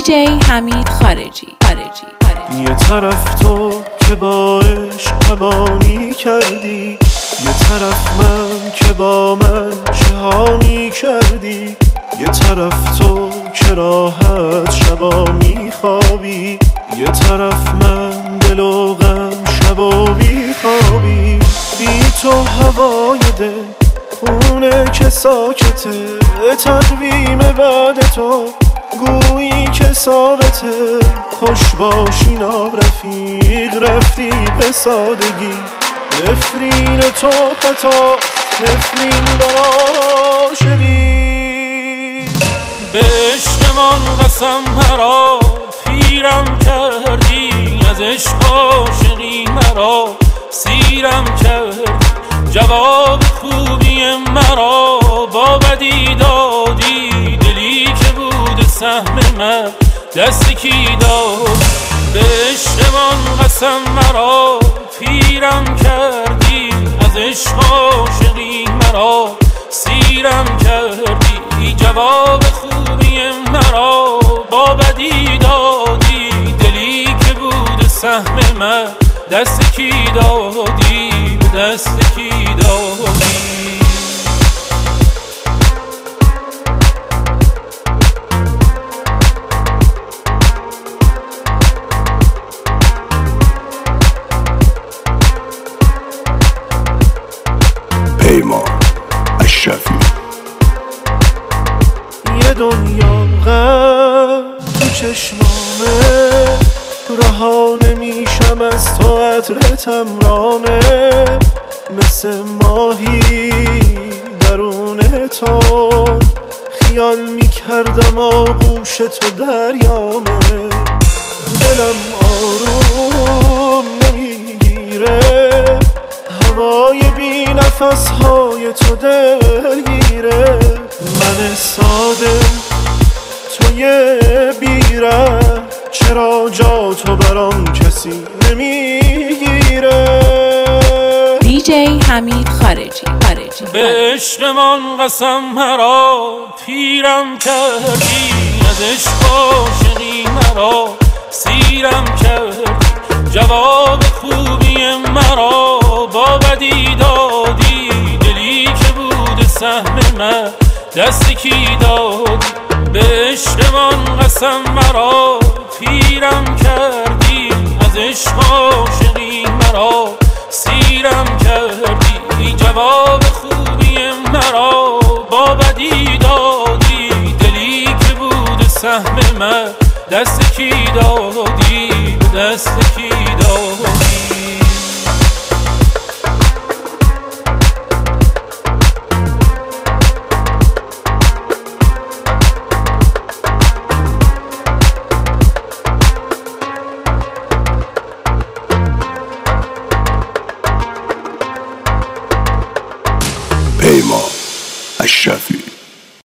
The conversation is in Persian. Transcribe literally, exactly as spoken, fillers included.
دیجی حمید خارجی خارجی خارجی یه طرف تو که با عشق قبانی کردی، یه طرف من که با من شهانی کردی، یه طرف تو که راحت شبا میخوابی، یه طرف من دل و غم شبا بیخوابی. بی تو هوای دل خونه که ساکته، تقویم بعد تو گویی که ثابته. خوش باشی ناب رفیق رفتی به سادگی، نفرین تو خطا نفرین بر عاشقی. به عشقمان قسم مرا پیرم کردی، از عشق عاشقی مرا سیرم کردی. جواب خوبی مرا با بدی دادی، دلی که بود سهم من دست کی داد. به عشقمان قسم مرا پیرم کردی، از عشق عاشقی مرا سیرم کردی. جواب خوبی مرا با بدی دادی، دلی که بود سهم من دست کی دادی، به دست کی دادی. پیمان اشرفی. یه دنیا غم تو چشمامه، رها نمیشم از تو عطرت امرانه. مثل ماهی درون تو خیال میکردم آغوش تو دریامه. دلم آروم نمیگیره، هوای بی نفس های تو دلگیره. من ساده توی بیره، چرا جا تو برام کسی نمیگیره. دیجی حمید خارجی خارجی به عشقمان قسم مرا پیرم کردی، از عشق عاشقی مرا سیرم کردی. جواب خوبی مرا با بدی دادی، دلی که بود سهم من دست کی دادی. به عشقمان قسم مرا پیرم کردی، از عشق عاشقی مرا سیرم کردی. جواب خوبی مرا با بدی دادی، دلی که بود سهم من دست کی دادی، به دست کی دادی. پیمان اشرفی.